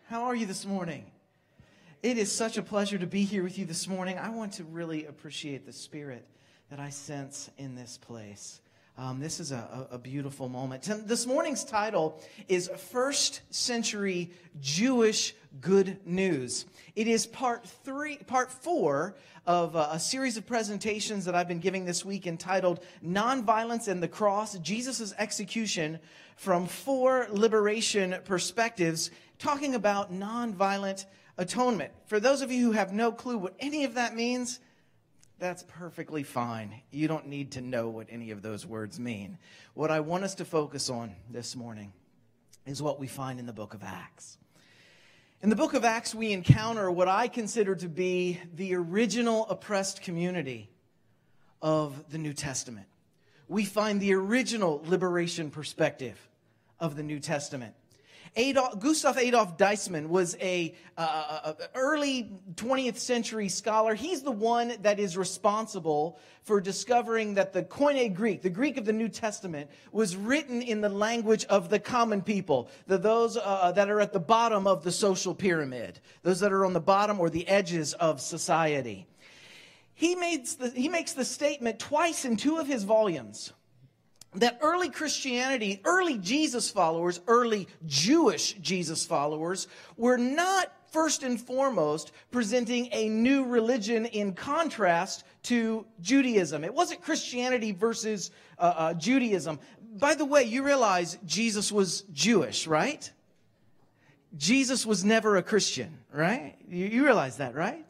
How are you this morning? It is such a pleasure to be here with you this morning. I want to really appreciate the spirit that I sense in this place. This is a beautiful moment. This morning's title is First Century Jewish Good News. It is part 4 of a series of presentations that I've been giving this week entitled Nonviolence and the Cross, Jesus' Execution from 4 Liberation Perspectives, talking about nonviolent atonement. For those of you who have no clue what any of that means, that's perfectly fine. You don't need to know what any of those words mean. What I want us to focus on this morning is what we find in the book of Acts. In the book of Acts, we encounter what I consider to be the original oppressed community of the New Testament. We find the original liberation perspective of the New Testament. Gustav Adolf Deissmann was a early 20th century scholar. He's the one that is responsible for discovering that the Koine Greek, the Greek of the New Testament, was written in the language of the common people, those that are at the bottom of the social pyramid, those that are on the bottom or the edges of society. He makes the statement twice in 2 of his volumes that early Christianity, early Jesus followers, early Jewish Jesus followers were not first and foremost presenting a new religion in contrast to Judaism. It wasn't Christianity versus Judaism. By the way, you realize Jesus was Jewish, right? Jesus was never a Christian, right? You realize that, right?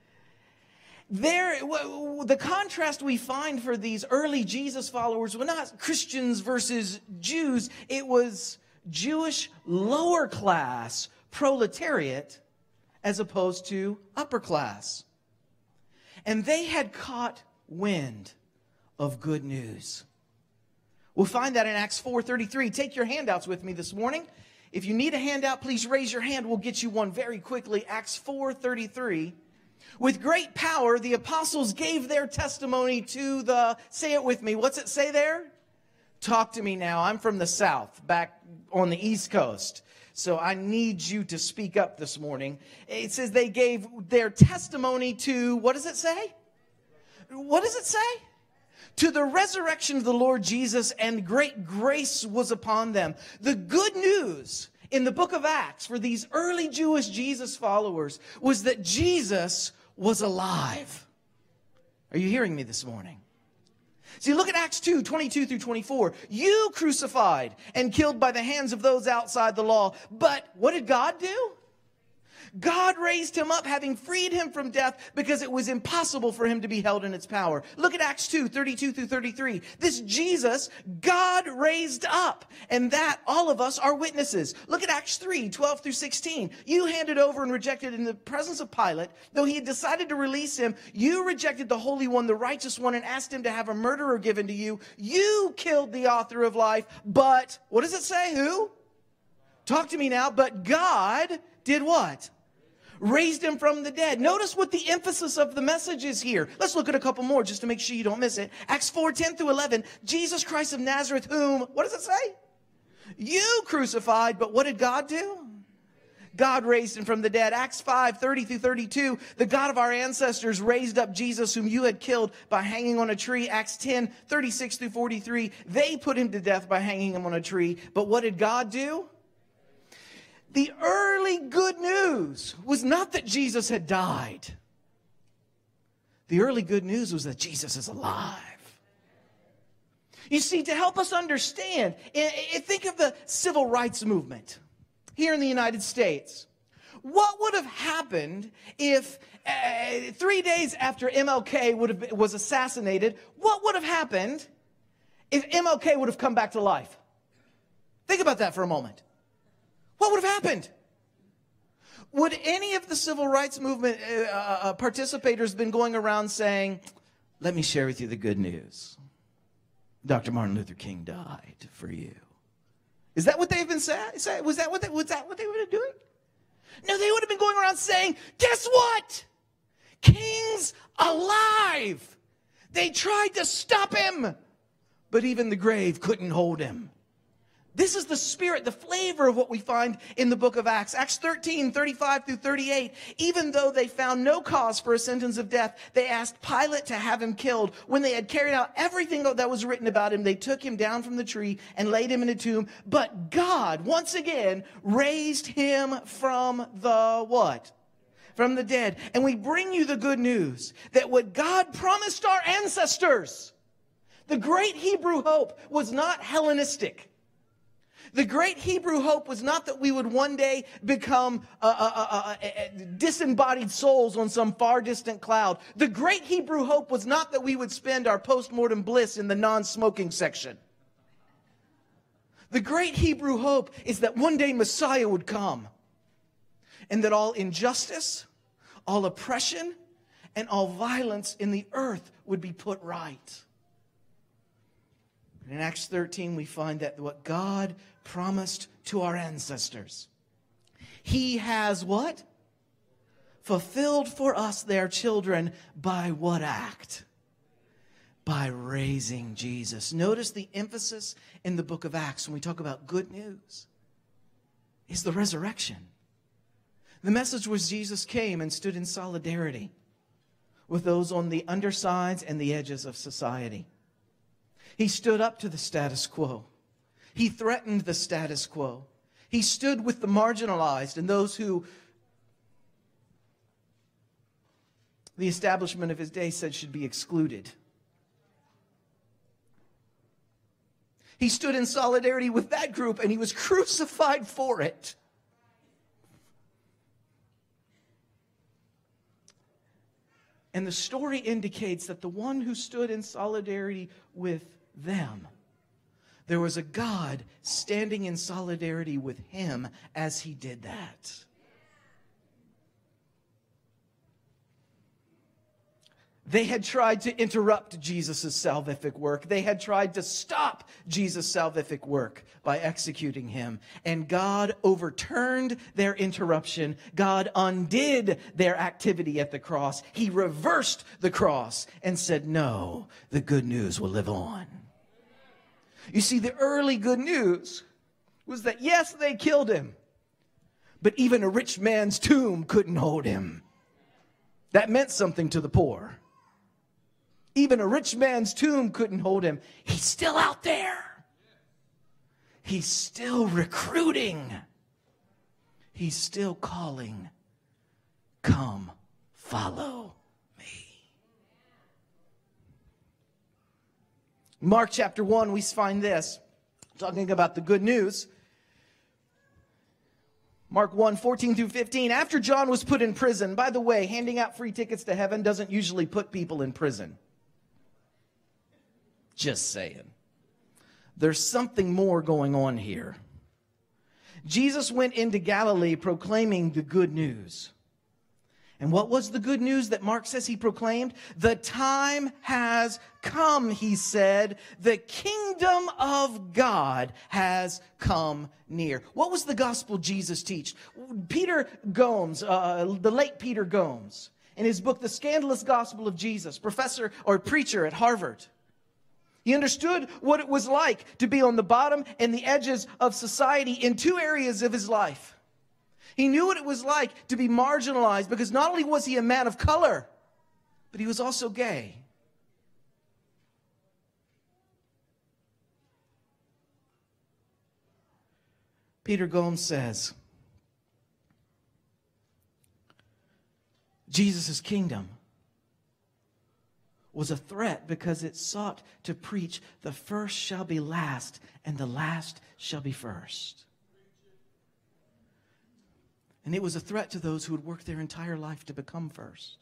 The contrast we find for these early Jesus followers were not Christians versus Jews. It was Jewish lower class proletariat as opposed to upper class. And they had caught wind of good news. We'll find that in Acts 4:33. Take your handouts with me this morning. If you need a handout, please raise your hand. We'll get you one very quickly. Acts 4:33. With great power, the apostles gave their testimony to say it with me. What's it say there? Talk to me now. I'm from the South, back on the East Coast. So I need you to speak up this morning. It says they gave their testimony to, what does it say? What does it say? To the resurrection of the Lord Jesus, and great grace was upon them. The good news in the book of Acts for these early Jewish Jesus followers was that Jesus was alive. Are you hearing me this morning? See, look at Acts 2:22 through 24. You crucified and killed by the hands of those outside the law. But what did God do? God raised him up, having freed him from death, because it was impossible for him to be held in its power. Look at Acts 2:32 through 33. This Jesus, God raised up, and that all of us are witnesses. Look at Acts 3:12 through 16. You handed over and rejected in the presence of Pilate, though he had decided to release him. You rejected the Holy One, the Righteous One, and asked him to have a murderer given to you. You killed the author of life, but, what does it say? Who? Talk to me now. But God did what? Raised him from the dead. Notice what the emphasis of the message is here. Let's look at a couple more just to make sure you don't miss it. Acts 4:10 through 11. Jesus Christ of Nazareth, whom, what does it say? You crucified, but what did God do? God raised him from the dead. Acts 5:30 through 32. The God of our ancestors raised up Jesus, whom you had killed by hanging on a tree. Acts 10:36 through 43. They put him to death by hanging him on a tree. But what did God do? The early good news was not that Jesus had died. The early good news was that Jesus is alive. You see, to help us understand, think of the civil rights movement here in the United States. What would have happened if 3 days after MLK was assassinated, what would have happened if MLK would have come back to life? Think about that for a moment. What would have happened? Would any of the civil rights movement participators been going around saying, let me share with you the good news. Dr. Martin Luther King died for you. Is that what they've been saying? Was that what they would have been doing? No, they would have been going around saying, guess what? King's alive. They tried to stop him, but even the grave couldn't hold him. This is the spirit, the flavor of what we find in the book of Acts. Acts 13, 35 through 38. Even though they found no cause for a sentence of death, they asked Pilate to have him killed. When they had carried out everything that was written about him, they took him down from the tree and laid him in a tomb. But God, once again, raised him from the what? From the dead. And we bring you the good news that what God promised our ancestors, the great Hebrew hope, was not Hellenistic. The great Hebrew hope was not that we would one day become disembodied souls on some far distant cloud. The great Hebrew hope was not that we would spend our post-mortem bliss in the non-smoking section. The great Hebrew hope is that one day Messiah would come and that all injustice, all oppression, and all violence in the earth would be put right. In Acts 13, we find that what God promised to our ancestors, He has what? Fulfilled for us, their children, by what act? By raising Jesus. Notice the emphasis in the book of Acts when we talk about good news is the resurrection. The message was Jesus came and stood in solidarity with those on the undersides and the edges of society. He stood up to the status quo. He threatened the status quo. He stood with the marginalized and those who the establishment of his day said should be excluded. He stood in solidarity with that group and he was crucified for it. And the story indicates that the one who stood in solidarity with them, there was a God standing in solidarity with him as he did that. They had tried to interrupt Jesus' salvific work. They had tried to stop Jesus' salvific work by executing him. And God overturned their interruption. God undid their activity at the cross. He reversed the cross and said, no, the good news will live on. You see, the early good news was that, yes, they killed him, but even a rich man's tomb couldn't hold him. That meant something to the poor. Even a rich man's tomb couldn't hold him. He's still out there. He's still recruiting. He's still calling, come, follow me. Mark chapter 1, we find this, talking about the good news. Mark 1, 14 through 15. After John was put in prison, by the way, handing out free tickets to heaven doesn't usually put people in prison. Just saying. There's something more going on here. Jesus went into Galilee proclaiming the good news. And what was the good news that Mark says he proclaimed? The time has come, he said. The kingdom of God has come near. What was the gospel Jesus teach? Peter Gomes, the late Peter Gomes, in his book, The Scandalous Gospel of Jesus, professor or preacher at Harvard, he understood what it was like to be on the bottom and the edges of society in two areas of his life. He knew what it was like to be marginalized because not only was he a man of color, but he was also gay. Peter Gomes says, Jesus' kingdom was a threat because it sought to preach the first shall be last and the last shall be first. And it was a threat to those who would work their entire life to become first.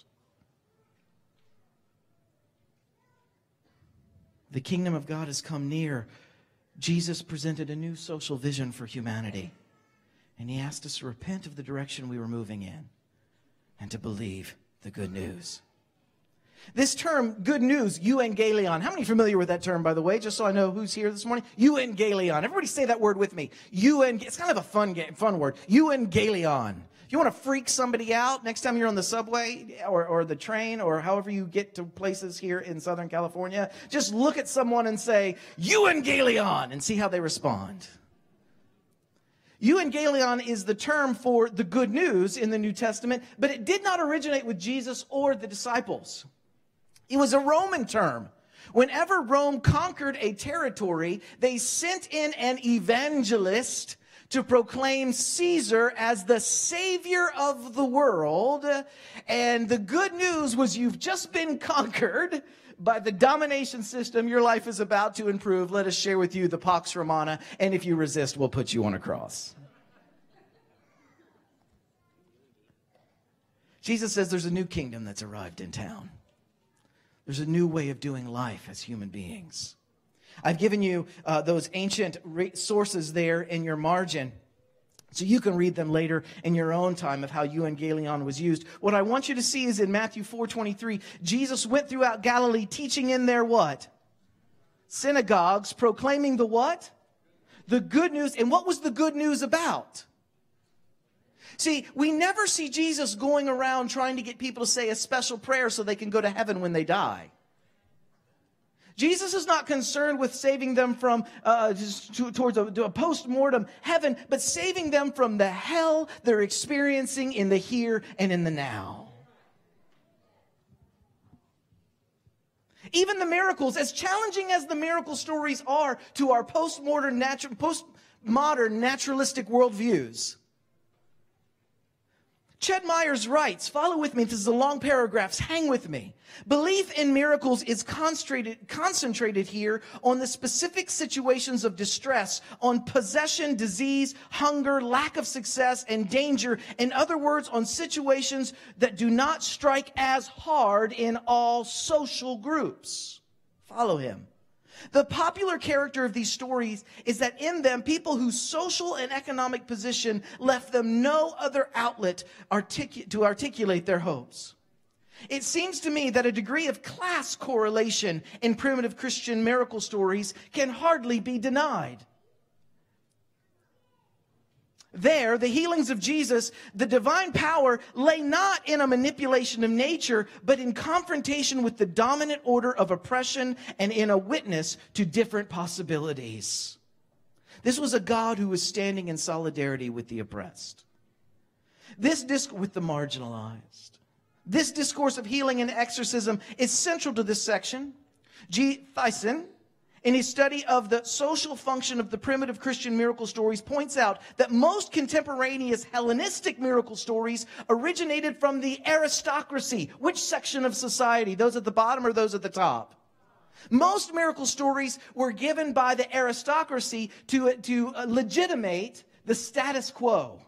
The kingdom of God has come near. Jesus presented a new social vision for humanity. And he asked us to repent of the direction we were moving in and to believe the good news. This term, good news, euangelion. How many are familiar with that term, by the way? Just so I know who's here this morning. Euangelion. Everybody say that word with me. It's kind of a fun word. Euangelion. If you want to freak somebody out next time you're on the subway or the train or however you get to places here in Southern California, just look at someone and say, euangelion, and see how they respond. Euangelion is the term for the good news in the New Testament, but it did not originate with Jesus or the disciples. It was a Roman term. Whenever Rome conquered a territory, they sent in an evangelist to proclaim Caesar as the savior of the world. And the good news was, you've just been conquered by the domination system. Your life is about to improve. Let us share with you the Pax Romana. And if you resist, we'll put you on a cross. Jesus says there's a new kingdom that's arrived in town. There's a new way of doing life as human beings. I've given you those ancient sources there in your margin, so you can read them later in your own time of how euangelion was used. What I want you to see is in Matthew 4:23, Jesus went throughout Galilee teaching in their what? Synagogues, proclaiming the what? The good news. And what was the good news about? See, we never see Jesus going around trying to get people to say a special prayer so they can go to heaven when they die. Jesus is not concerned with saving them from towards a post-mortem heaven, but saving them from the hell they're experiencing in the here and in the now. Even the miracles, as challenging as the miracle stories are to our postmodern naturalistic worldviews, Ched Myers writes, follow with me, this is a long paragraphs, hang with me. Belief in miracles is concentrated here on the specific situations of distress, on possession, disease, hunger, lack of success, and danger. In other words, on situations that do not strike as hard in all social groups. Follow him. The popular character of these stories is that in them, people whose social and economic position left them no other outlet to articulate their hopes. It seems to me that a degree of class correlation in primitive Christian miracle stories can hardly be denied. There, the healings of Jesus, the divine power lay not in a manipulation of nature, but in confrontation with the dominant order of oppression and in a witness to different possibilities. This was a God who was standing in solidarity with the oppressed. With the marginalized. This discourse of healing and exorcism is central to this section. G. Thyssen, in his study of the social function of the primitive Christian miracle stories, points out that most contemporaneous Hellenistic miracle stories originated from the aristocracy. Which section of society? Those at the bottom or those at the top? Most miracle stories were given by the aristocracy to legitimate the status quo.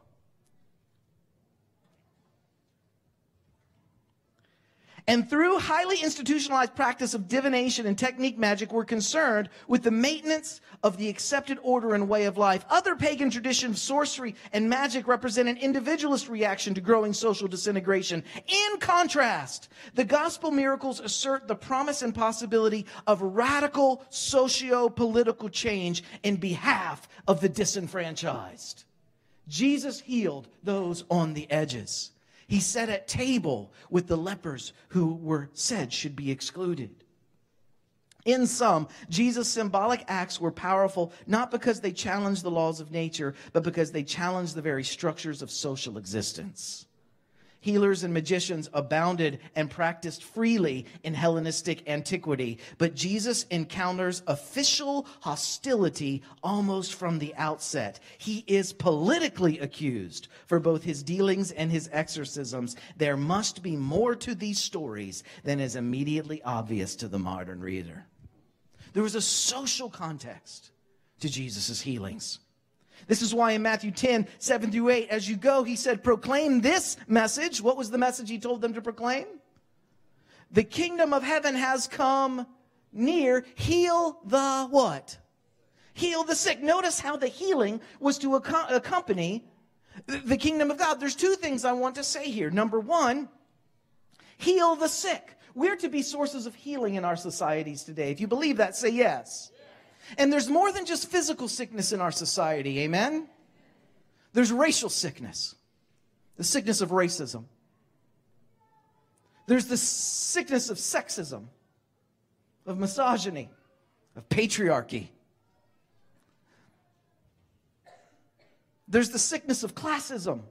And through highly institutionalized practice of divination and technique magic, were concerned with the maintenance of the accepted order and way of life. Other pagan traditions, sorcery and magic, represent an individualist reaction to growing social disintegration. In contrast, the gospel miracles assert the promise and possibility of radical socio-political change in behalf of the disenfranchised. Jesus healed those on the edges. He sat at table with the lepers who were said should be excluded. In sum, Jesus' symbolic acts were powerful not because they challenged the laws of nature, but because they challenged the very structures of social existence. Healers and magicians abounded and practiced freely in Hellenistic antiquity, but Jesus encounters official hostility almost from the outset. He is politically accused for both his dealings and his exorcisms. There must be more to these stories than is immediately obvious to the modern reader. There was a social context to Jesus' healings. This is why in Matthew 10, 7 through 8, as you go, he said, proclaim this message. What was the message he told them to proclaim? The kingdom of heaven has come near. Heal the what? Heal the sick. Notice how the healing was to accompany the kingdom of God. There's two things I want to say here. Number one, heal the sick. We're to be sources of healing in our societies today. If you believe that, say yes. And there's more than just physical sickness in our society, amen? There's racial sickness, the sickness of racism. There's the sickness of sexism, of misogyny, of patriarchy. There's the sickness of classism.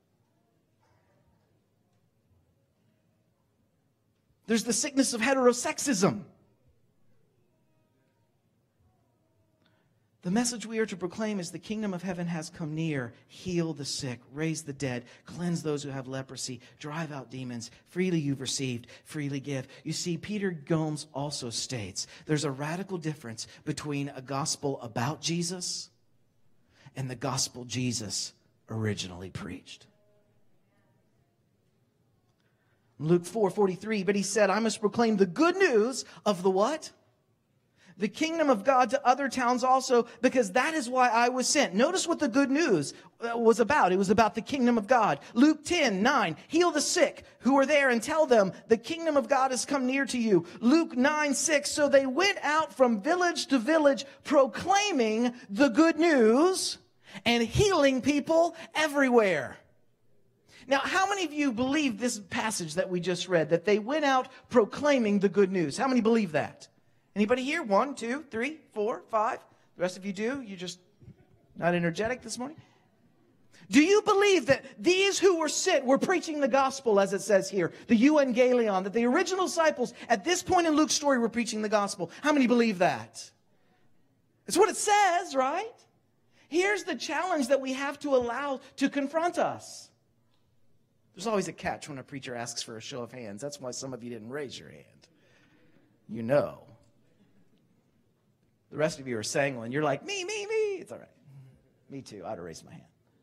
There's the sickness of heterosexism. The message we are to proclaim is the kingdom of heaven has come near. Heal the sick, raise the dead, cleanse those who have leprosy, drive out demons. Freely you've received, freely give. You see, Peter Gomes also states there's a radical difference between a gospel about Jesus and the gospel Jesus originally preached. Luke 4:43, but he said, I must proclaim the good news of the what? The kingdom of God to other towns also, because that is why I was sent. Notice what the good news was about. It was about the kingdom of God. Luke 10:9, heal the sick who are there and tell them the kingdom of God has come near to you. Luke 9:6, so they went out from village to village proclaiming the good news and healing people everywhere. Now, how many of you believe this passage that we just read, that they went out proclaiming the good news? How many believe that? Anybody here? 1, 2, 3, 4, 5. The rest of you do? You're just not energetic this morning? Do you believe that these who were sent were preaching the gospel, as it says here, the euangelion, that the original disciples at this point in Luke's story were preaching the gospel? How many believe that? It's what it says, right? Here's the challenge that we have to allow to confront us. There's always a catch when a preacher asks for a show of hands. That's why some of you didn't raise your hand. You know. The rest of you are saying, and you're like, me. It's all right. Me too. I'd have raised my hand.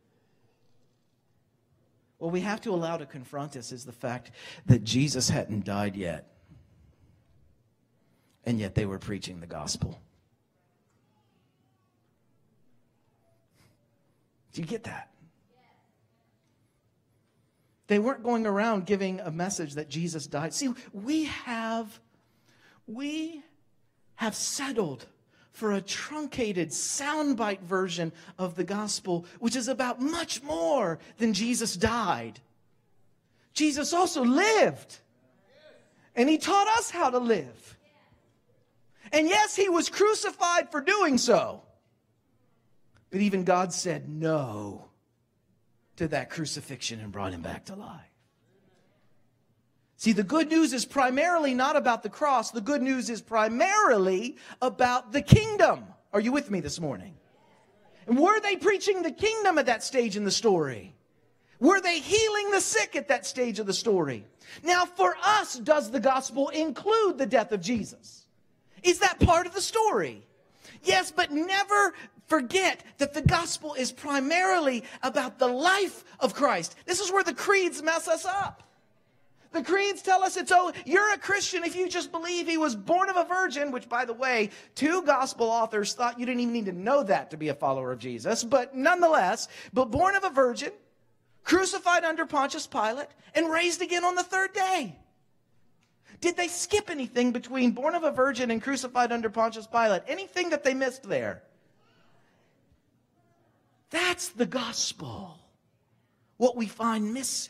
What we have to allow to confront us is the fact that Jesus hadn't died yet. And yet they were preaching the gospel. Do you get that? They weren't going around giving a message that Jesus died. See, we have settled for a truncated soundbite version of the gospel, which is about much more than Jesus died. Jesus also lived. And he taught us how to live. And yes, he was crucified for doing so. But even God said no to that crucifixion and brought him back to life. See, the good news is primarily not about the cross. The good news is primarily about the kingdom. Are you with me this morning? And were they preaching the kingdom at that stage in the story? Were they healing the sick at that stage of the story? Now, for us, does the gospel include the death of Jesus? Is that part of the story? Yes, but never forget that the gospel is primarily about the life of Christ. This is where the creeds mess us up. The creeds tell us you're a Christian if you just believe he was born of a virgin, which, by the way, 2 gospel authors thought you didn't even need to know that to be a follower of Jesus. But nonetheless, born of a virgin, crucified under Pontius Pilate, and raised again on the 3rd day. Did they skip anything between born of a virgin and crucified under Pontius Pilate? Anything that they missed there? That's the gospel. What we find missing.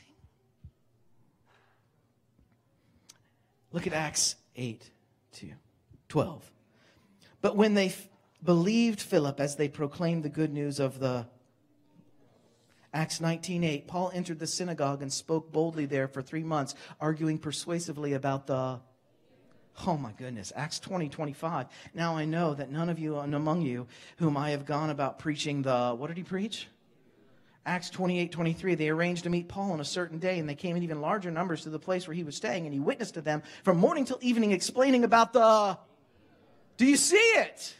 Look at Acts 8:12. But when they believed Philip as they proclaimed the good news of the Acts 19:8, Paul entered the synagogue and spoke boldly there for 3 months, arguing persuasively about the... Oh my goodness, Acts 20:25. Now I know that none of you among you whom I have gone about preaching the... What did he preach? Acts 28:23, they arranged to meet Paul on a certain day, and they came in even larger numbers to the place where he was staying, and he witnessed to them from morning till evening, explaining about the... Do you see it?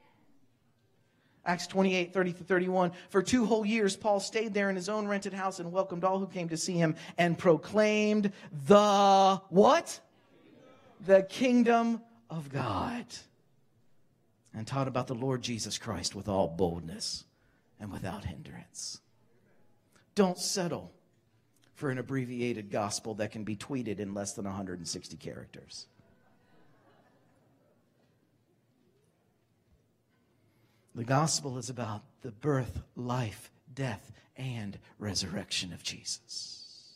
Acts 28:30-31, for 2 whole years, Paul stayed there in his own rented house and welcomed all who came to see him and proclaimed the what? The kingdom of God. And taught about the Lord Jesus Christ with all boldness and without hindrance. Don't settle for an abbreviated gospel that can be tweeted in less than 160 characters. The gospel is about the birth, life, death, and resurrection of Jesus.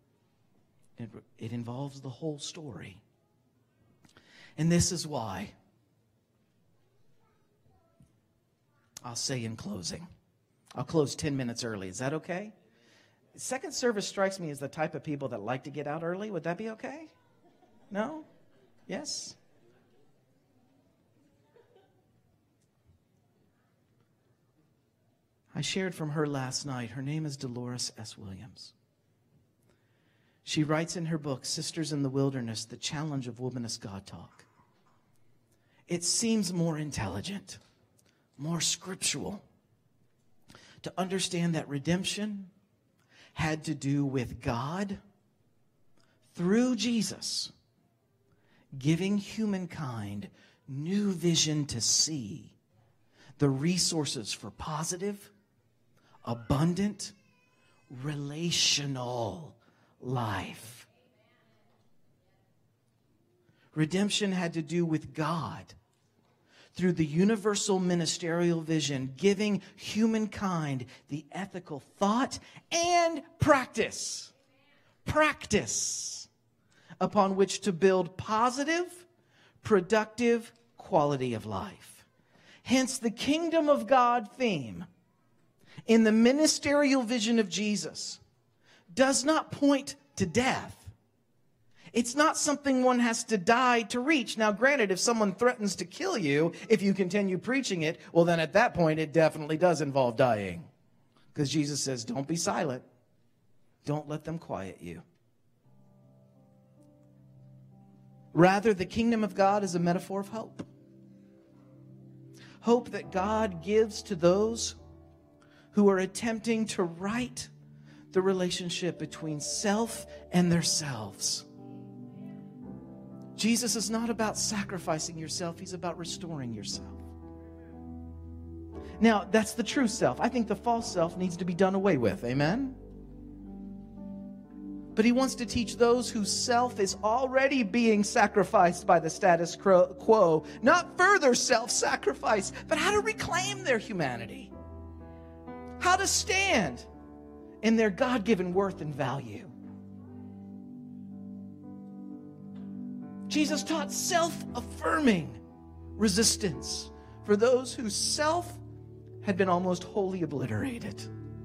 It involves the whole story. And this is why, I'll say in closing, I'll close 10 minutes early. Is that okay? Second service strikes me as the type of people that like to get out early. Would that be okay? No? Yes? I shared from her last night. Her name is Dolores S. Williams. She writes in her book, Sisters in the Wilderness, The Challenge of Womanist God Talk. It seems more intelligent, more scriptural, to understand that redemption had to do with God, through Jesus, giving humankind new vision to see the resources for positive, abundant, relational life. Redemption had to do with God, through the universal ministerial vision, giving humankind the ethical thought and practice upon which to build positive, productive quality of life. Hence, the kingdom of God theme in the ministerial vision of Jesus does not point to death. It's not something one has to die to reach. Now, granted, if someone threatens to kill you if you continue preaching it, well, then at that point, it definitely does involve dying. Because Jesus says, don't be silent. Don't let them quiet you. Rather, the kingdom of God is a metaphor of hope. Hope that God gives to those who are attempting to right the relationship between self and themselves. Jesus is not about sacrificing yourself. He's about restoring yourself. Now, that's the true self. I think the false self needs to be done away with. Amen? But he wants to teach those whose self is already being sacrificed by the status quo, not further self-sacrifice, but how to reclaim their humanity. How to stand in their God-given worth and value. Jesus taught self-affirming resistance for those whose self had been almost wholly obliterated.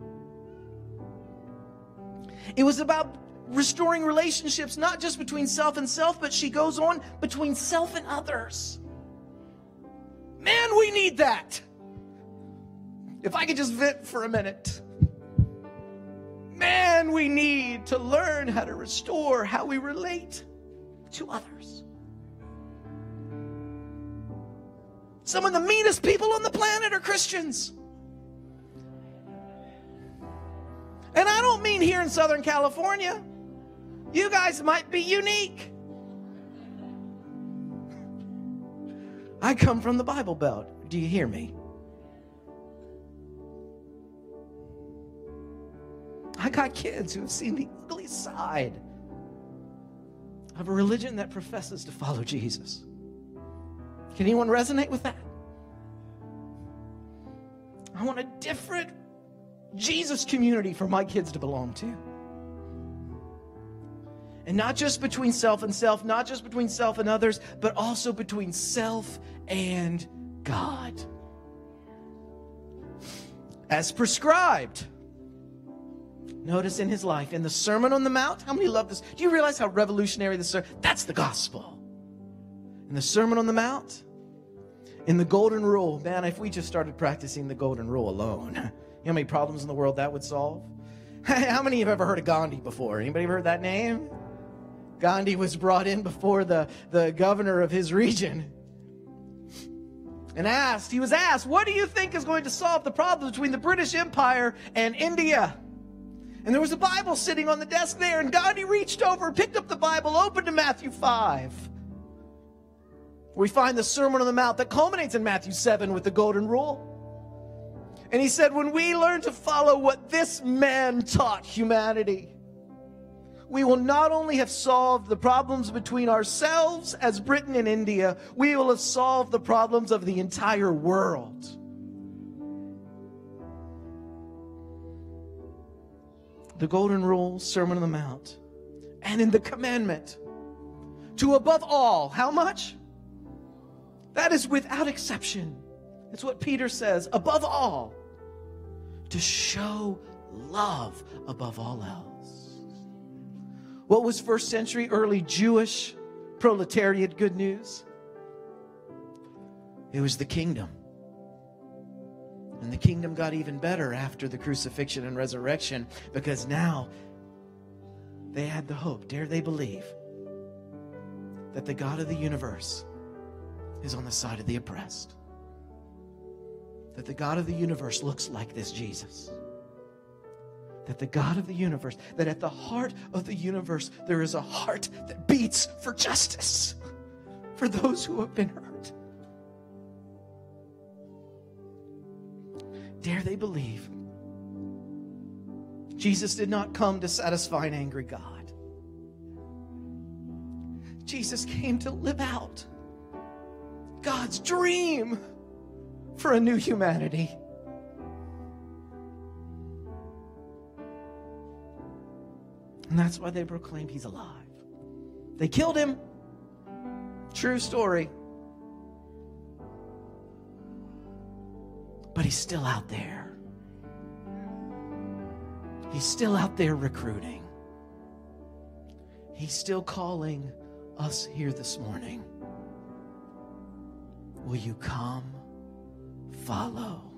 It was about restoring relationships, not just between self and self, but she goes on, between self and others. Man, we need that. If I could just vent for a minute. Man, we need to learn how to restore how we relate to others. Some of the meanest people on the planet are Christians. And I don't mean here in Southern California. You guys might be unique. I come from the Bible Belt. Do you hear me? I got kids who have seen the ugly side of a religion that professes to follow Jesus. Can anyone resonate with that? I want a different Jesus community for my kids to belong to. And not just between self and self, not just between self and others, but also between self and God. As prescribed. Notice in his life, in the Sermon on the Mount, how many love this? Do you realize how revolutionary this is? That's the gospel. In the Sermon on the Mount, in the Golden Rule, man, if we just started practicing the Golden Rule alone, you know how many problems in the world that would solve? How many have ever heard of Gandhi before? Anybody ever heard that name? Gandhi was brought in before the governor of his region and he was asked, what do you think is going to solve the problem between the British Empire and India? And there was a Bible sitting on the desk there, and Gandhi reached over, picked up the Bible, opened to Matthew 5. We find the Sermon on the Mount that culminates in Matthew 7 with the Golden Rule. And he said, when we learn to follow what this man taught humanity, we will not only have solved the problems between ourselves as Britain and India, we will have solved the problems of the entire world. The Golden Rule, Sermon on the Mount, and in the commandment to above all, how much? That is without exception. It's what Peter says, above all, to show love above all else. What was first century early Jewish proletariat good news? It was the kingdom. And the kingdom got even better after the crucifixion and resurrection, because now they had the hope, dare they believe, that the God of the universe is on the side of the oppressed. That the God of the universe looks like this Jesus. That the God of the universe, that at the heart of the universe, there is a heart that beats for justice for those who have been hurt. Dare they believe? Jesus did not come to satisfy an angry God. Jesus came to live out God's dream for a new humanity. And that's why they proclaimed he's alive. They killed him. True story. But he's still out there. He's still out there recruiting. He's still calling us here this morning. Will you come, follow?